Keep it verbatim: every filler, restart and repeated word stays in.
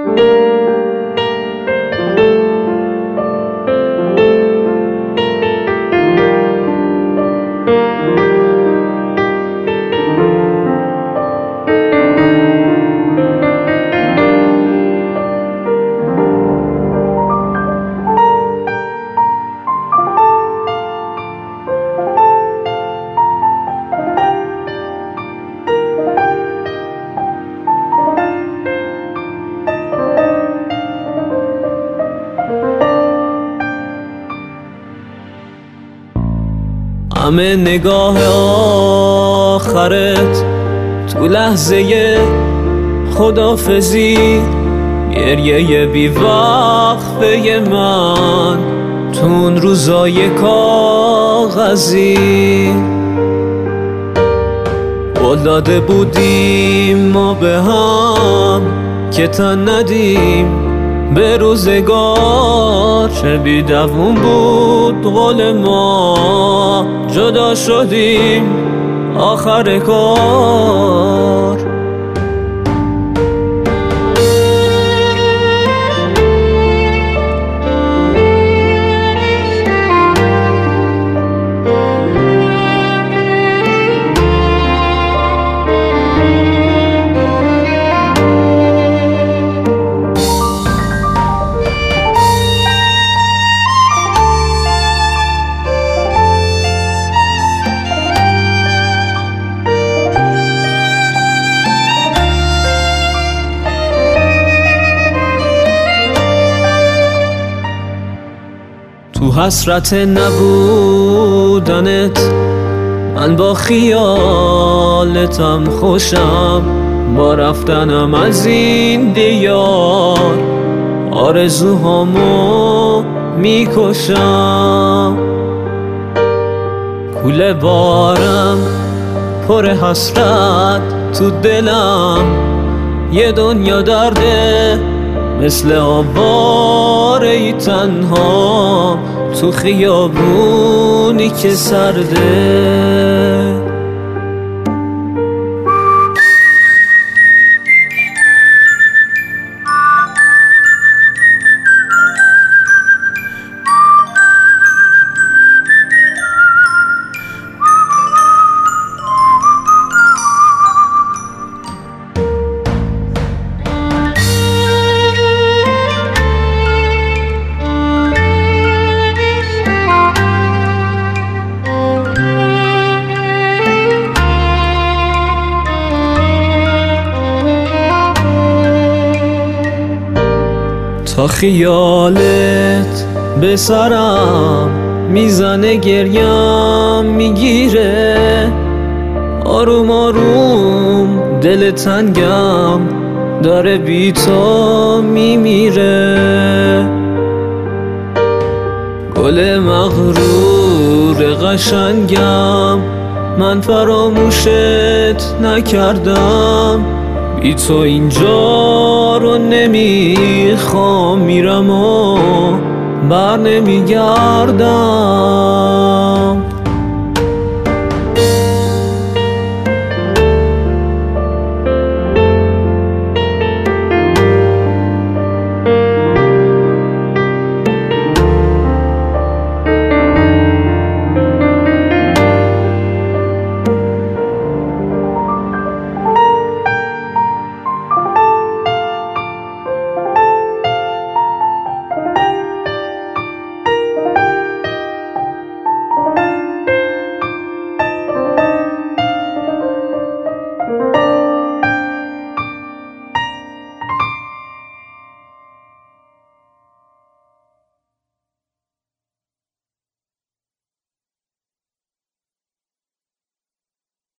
همه نگاه آخرت تو لحظه خدافزی، گریه بی وقفه من تو اون روزای کاغذی. قول داده بودیم ما به هم که تن ندیم به روزگار، چه بی دووم بود قول ما، جدا شدیم آخر کار. تو حسرت نبودنت من با خیالتم خوشم، با رفتنم از این دیار آرزوهامو میکشم. کوله بارم پر حسرت تو دلم، یه دنیا درده مثل آواره تنها تو خیابونی که سرده. تا خیالت به سرم میزنه گریم میگیره، آروم آروم دل تنگم داره بی تو میمیره. گل مغرور قشنگم من فراموشت نکردم، بی تو اینجا رو نمیخوام، میرم و بر نمیگردم.